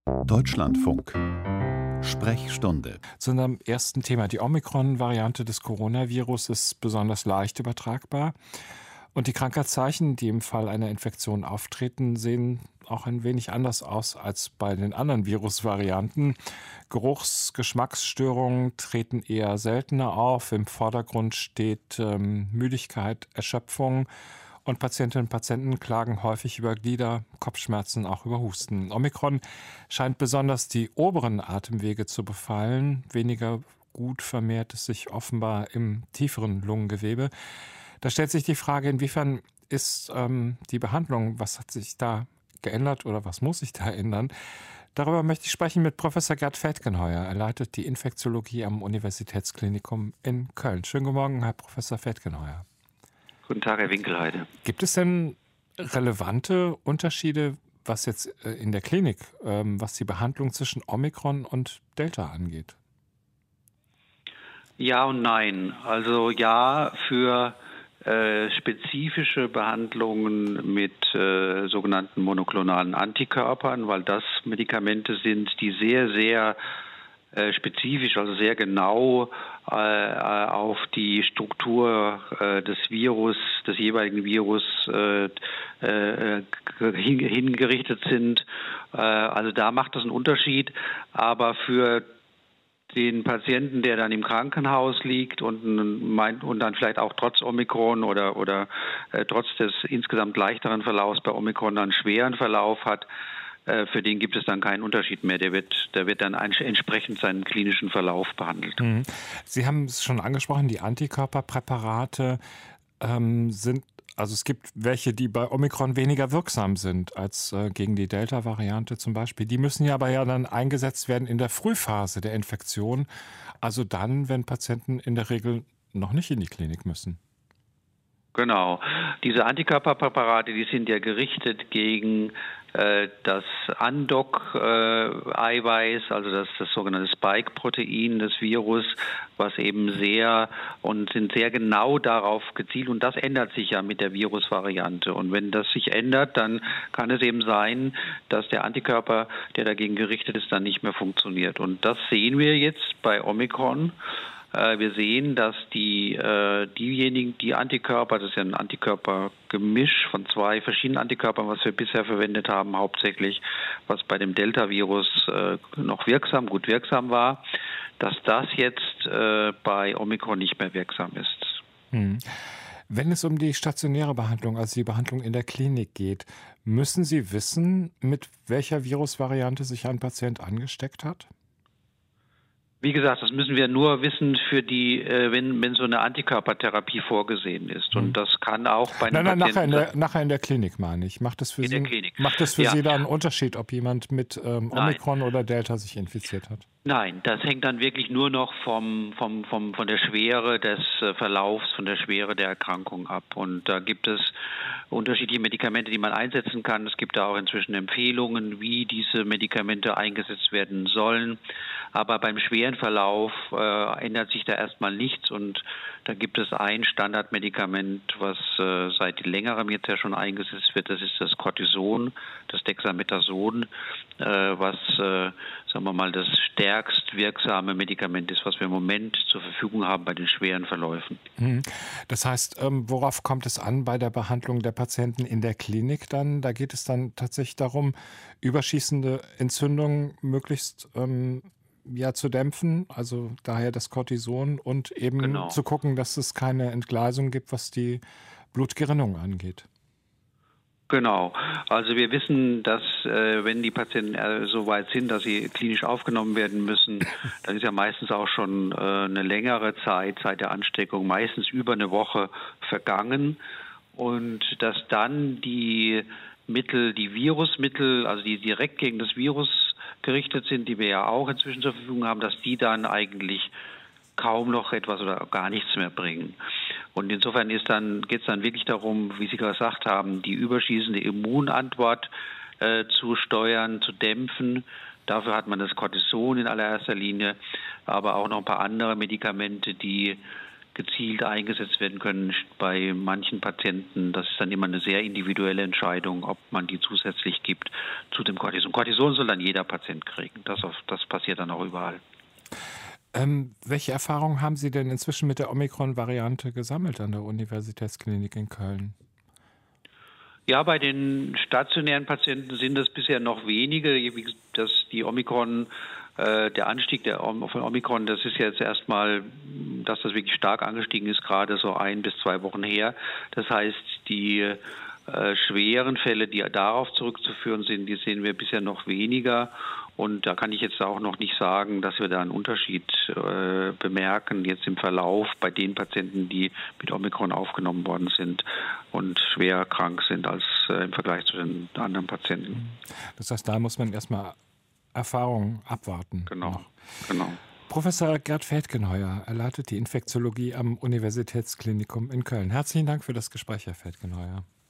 Deutschlandfunk. Sprechstunde. Zu unserem ersten Thema. Die Omikron-Variante des Coronavirus ist besonders leicht übertragbar. Und die Krankheitszeichen, die im Fall einer Infektion auftreten, sehen auch ein wenig anders aus als bei den anderen Virusvarianten. Geschmacksstörungen treten eher seltener auf. Im Vordergrund steht Müdigkeit, Erschöpfung. Und Patientinnen und Patienten klagen häufig über Glieder, Kopfschmerzen, auch über Husten. Omikron scheint besonders die oberen Atemwege zu befallen. Weniger gut vermehrt es sich offenbar im tieferen Lungengewebe. Da stellt sich die Frage, inwiefern ist die Behandlung, was hat sich da geändert oder was muss sich da ändern? Darüber möchte ich sprechen mit Professor Gerd Feldgenheuer. Er leitet die Infektiologie am Universitätsklinikum in Köln. Schönen guten Morgen, Herr Professor Feldgenheuer. Guten Tag, Herr Winkelheide. Gibt es denn relevante Unterschiede, was jetzt in der Klinik, was die Behandlung zwischen Omikron und Delta angeht? Ja und nein. Also ja, für spezifische Behandlungen mit sogenannten monoklonalen Antikörpern, weil das Medikamente sind, die sehr, sehr spezifisch, also sehr genau auf die Struktur des Virus, des jeweiligen Virus hingerichtet sind. Also da macht das einen Unterschied. Aber für den Patienten, der dann im Krankenhaus liegt und dann vielleicht auch trotz Omikron oder trotz des insgesamt leichteren Verlaufs bei Omikron einen schweren Verlauf hat, für den gibt es dann keinen Unterschied mehr. Der wird dann entsprechend seinen klinischen Verlauf behandelt. Sie haben es schon angesprochen, die Antikörperpräparate sind, also es gibt welche, die bei Omikron weniger wirksam sind als gegen die Delta-Variante zum Beispiel. Die müssen ja aber dann eingesetzt werden in der Frühphase der Infektion, also dann, wenn Patienten in der Regel noch nicht in die Klinik müssen. Genau. Diese Antikörperpräparate, die sind ja gerichtet gegen das Andock-Eiweiß, also das sogenannte Spike-Protein des Virus, was eben sind sehr genau darauf gezielt. Und das ändert sich ja mit der Virusvariante. Und wenn das sich ändert, dann kann es eben sein, dass der Antikörper, der dagegen gerichtet ist, dann nicht mehr funktioniert. Und das sehen wir jetzt bei Omikron. Wir sehen, dass die Antikörper, das ist ja ein Antikörpergemisch von zwei verschiedenen Antikörpern, was wir bisher verwendet haben, hauptsächlich, was bei dem Delta-Virus noch gut wirksam war, dass das jetzt bei Omikron nicht mehr wirksam ist. Wenn es um die stationäre Behandlung, also die Behandlung in der Klinik geht, müssen Sie wissen, mit welcher Virusvariante sich ein Patient angesteckt hat? Wie gesagt, das müssen wir nur wissen für die, wenn so eine Antikörpertherapie vorgesehen ist. Und das kann auch bei einem Patienten... Nachher in der Klinik, meine ich. Macht es für Sie da einen Unterschied, ob jemand mit Omikron oder Delta sich infiziert hat? Nein, das hängt dann wirklich nur noch von der Schwere des Verlaufs, von der Schwere der Erkrankung ab. Und da gibt es unterschiedliche Medikamente, die man einsetzen kann. Es gibt da auch inzwischen Empfehlungen, wie diese Medikamente eingesetzt werden sollen. Aber beim schweren Verlauf ändert sich da erstmal nichts. Und da gibt es ein Standardmedikament, was seit längerem jetzt ja schon eingesetzt wird. Das ist das Cortison, das Dexamethason, was, sagen wir mal, das stärkst wirksame Medikament ist, was wir im Moment zur Verfügung haben bei den schweren Verläufen. Das heißt, worauf kommt es an bei der Behandlung der Patienten in der Klinik dann? Da geht es dann tatsächlich darum, überschießende Entzündungen möglichst zu dämpfen, also daher das Cortison und eben zu gucken, dass es keine Entgleisung gibt, was die Blutgerinnung angeht. Genau. Also wir wissen, dass wenn die Patienten so weit sind, dass sie klinisch aufgenommen werden müssen, dann ist ja meistens auch schon eine längere Zeit seit der Ansteckung, meistens über eine Woche vergangen. Und dass dann die Virusmittel, also die direkt gegen das Virus gerichtet sind, die wir ja auch inzwischen zur Verfügung haben, dass die dann eigentlich kaum noch etwas oder gar nichts mehr bringen. Und insofern geht es dann wirklich darum, wie Sie gesagt haben, die überschießende Immunantwort zu steuern, zu dämpfen. Dafür hat man das Cortison in allererster Linie, aber auch noch ein paar andere Medikamente, die gezielt eingesetzt werden können bei manchen Patienten. Das ist dann immer eine sehr individuelle Entscheidung, ob man die zusätzlich gibt zu dem Cortison. Cortison soll dann jeder Patient kriegen. Das passiert dann auch überall. Welche Erfahrungen haben Sie denn inzwischen mit der Omikron-Variante gesammelt an der Universitätsklinik in Köln? Ja, bei den stationären Patienten sind es bisher noch wenige. Die Omikron, der Anstieg von Omikron, das ist jetzt erstmal, dass das wirklich stark angestiegen ist, gerade so 1 bis 2 Wochen her. Das heißt, die schweren Fälle, die darauf zurückzuführen sind, die sehen wir bisher noch weniger. Und da kann ich jetzt auch noch nicht sagen, dass wir da einen Unterschied bemerken, jetzt im Verlauf bei den Patienten, die mit Omikron aufgenommen worden sind und schwer krank sind als im Vergleich zu den anderen Patienten. Das heißt, da muss man erstmal Erfahrungen abwarten. Genau. Professor Gerd Feldgenheuer, er leitet die Infektiologie am Universitätsklinikum in Köln. Herzlichen Dank für das Gespräch, Herr Feldgenheuer.